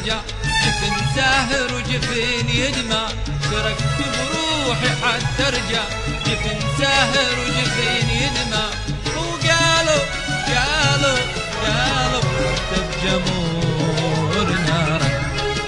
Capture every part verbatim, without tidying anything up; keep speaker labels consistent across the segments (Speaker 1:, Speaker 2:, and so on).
Speaker 1: ترجع، جفن ساهر وجفن يدمع، اشتركت بروحي حتى ارجع، جفن ساهر وجفن يدمع، وقالوا قالوا قالوا حتى بجمهور نارك.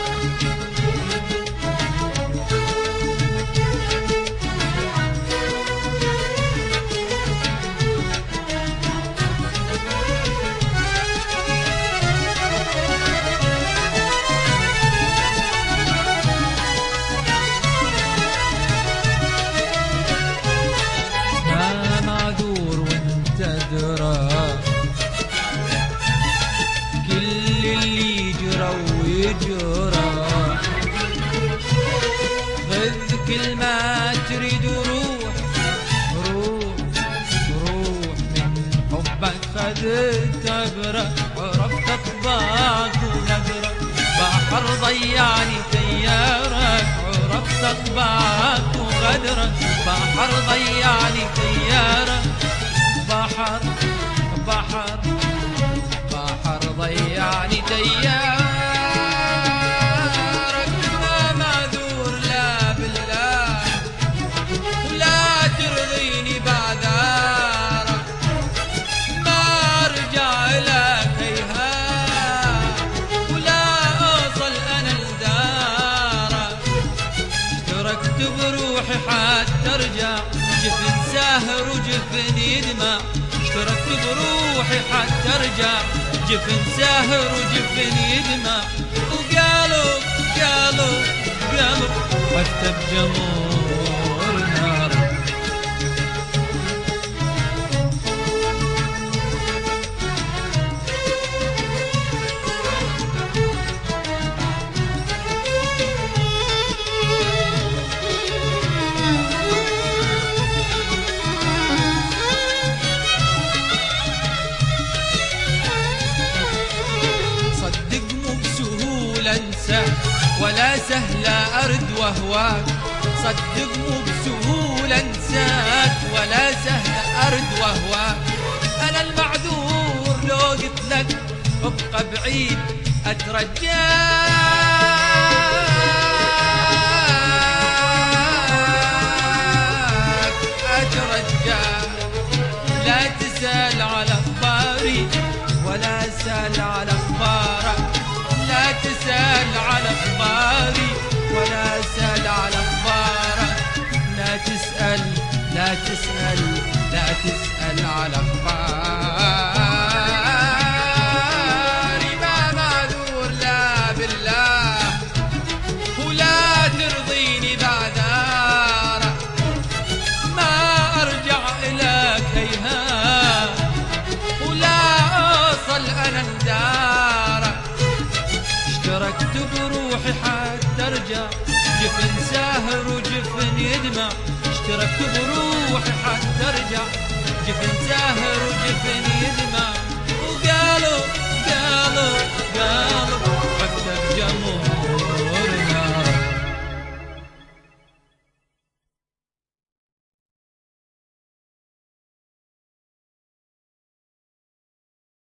Speaker 1: كل اللي جرى ويجرى، خذ كل ما تريد وروح روح روح، من حبك خذت عبرة، عرفت اطباق وغدرة، بحر ضيعني تيارك، عرفت اطباق وغدرة، بحر ضيعني تيارك، بحر بحر بحر ضيعني تيارك، ما معذور لا بالله، ولا ترضيني بعذارك، ما ارجع لك هيهات، ولا اوصل انا لدارك، اشتركت بروحي حتى ارجع، جفن ساهر وجفن يدمع، اشتركت بروحي حتى ارجع، جفن ساهر وجفن يدمع، وقالوا قالوا قالوا حتى بجمهور نارك. انساك ولا سهل ارد وهواك، صدق مو بسهولة انساك ولا سهل ارد وهواك، انا المعذور لو قلت لك ابقى بعيد اترجاك، اترجاك، لا تسأل على اخباري ولا اسأل على اخبارك، لا تسأل على اخباري ولا اسأل على اخبارك، لا تسأل لا تسأل لا تسأل على اخباري، ما معذور لا بالله، ولا ترضيني بعذارك، ما ارجع الك هيهات، ولا اوصل انا لدارك، اشتركت بروحي حتى ارجع، جفن ساهر وجفن يدمع، اشتركت بروحي حتى ارجع، جفن ساهر وجفن يدمع،